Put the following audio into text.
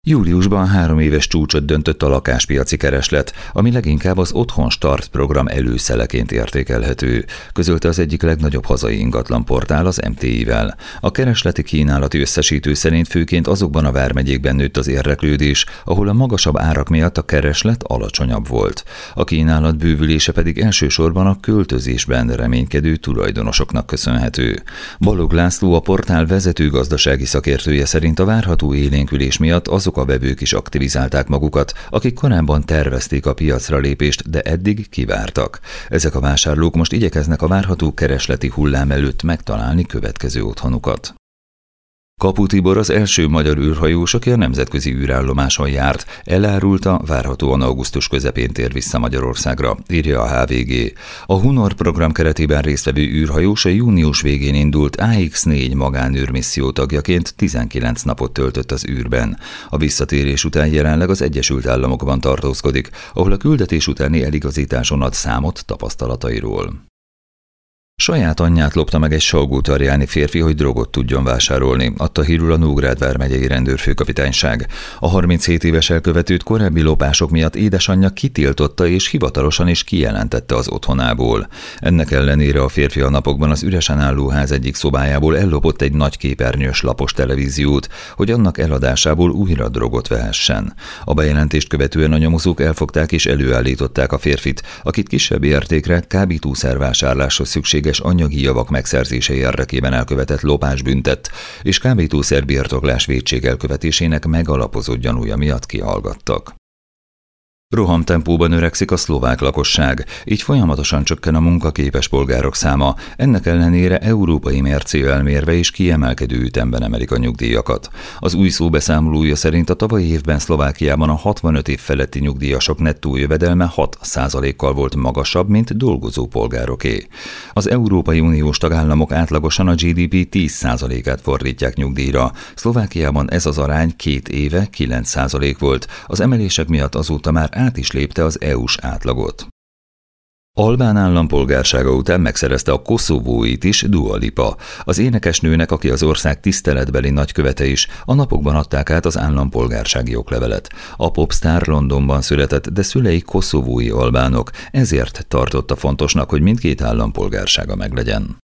Júliusban 3 éves csúcsot döntött a lakáspiaci kereslet, ami leginkább az Otthon Start program előszeleként értékelhető, közölte az egyik legnagyobb hazai ingatlanportál, az MTI-vel. A keresleti kínálati összesítő szerint főként azokban a vármegyékben nőtt az érdeklődés, ahol a magasabb árak miatt a kereslet alacsonyabb volt. A kínálat bővülése pedig elsősorban a költözésben reménykedő tulajdonosoknak köszönhető. Balogh László, a portál vezető gazdasági szakértője szerint a várható élénkülés miatt azok a vevők is aktivizálták magukat, akik korábban tervezték a piacra lépést, de eddig kivártak. Ezek a vásárlók most igyekeznek a várható keresleti hullám előtt megtalálni következő otthonukat. Kapu Tibor az első magyar űrhajós, aki a nemzetközi űrállomáson járt, elárulta, várhatóan augusztus közepén tér vissza Magyarországra, írja a HVG. A Hunor program keretében résztvevő űrhajós a június végén indult AX-4 magánűrmisszió tagjaként 19 napot töltött az űrben. A visszatérés után jelenleg az Egyesült Államokban tartózkodik, ahol a küldetés utáni eligazításon ad számot tapasztalatairól. Saját anyját lopta meg egy salgótarjáni férfi, hogy drogot tudjon vásárolni, adta hírül a Nógrád vármegyei rendőrfőkapitányság. A 37 éves elkövetőt korábbi lopások miatt édesanyja kitiltotta és hivatalosan is kijelentette az otthonából. Ennek ellenére a férfi a napokban az üresen álló ház egyik szobájából ellopott egy nagy képernyős lapos televíziót, hogy annak eladásából újra drogot vehessen. A bejelentést követően a nyomozók elfogták és előállították a férfit, akit kisebb értékre kábítószervásárláshoz szükséges anyagi javak megszerzése érdekében elkövetett lopás büntet, és kábítószer birtoklás vétség elkövetésének megalapozott gyanúja miatt kihallgattak. Rohamtempóban öregszik a szlovák lakosság, így folyamatosan csökken a munkaképes polgárok száma, ennek ellenére európai mércével mérve is kiemelkedő ütemben emelik a nyugdíjakat. Az új szó beszámolója szerint a tavalyi évben Szlovákiában a 65 év feletti nyugdíjasok nettó jövedelme 6%-kal volt magasabb, mint dolgozó polgároké. Az Európai Uniós tagállamok átlagosan a GDP 10%-át fordítják nyugdíjra. Szlovákiában ez az arány 2 éve 9% volt, az emelések miatt azóta már át is lépte az EU-s átlagot. Albán állampolgársága után megszerezte a koszovóit is Dua Lipa. Az énekesnőnek, aki az ország tiszteletbeli nagykövete is, a napokban adták át az állampolgársági oklevelet. A popstar Londonban született, de szülei koszovói albánok, ezért tartotta fontosnak, hogy mindkét állampolgársága meglegyen.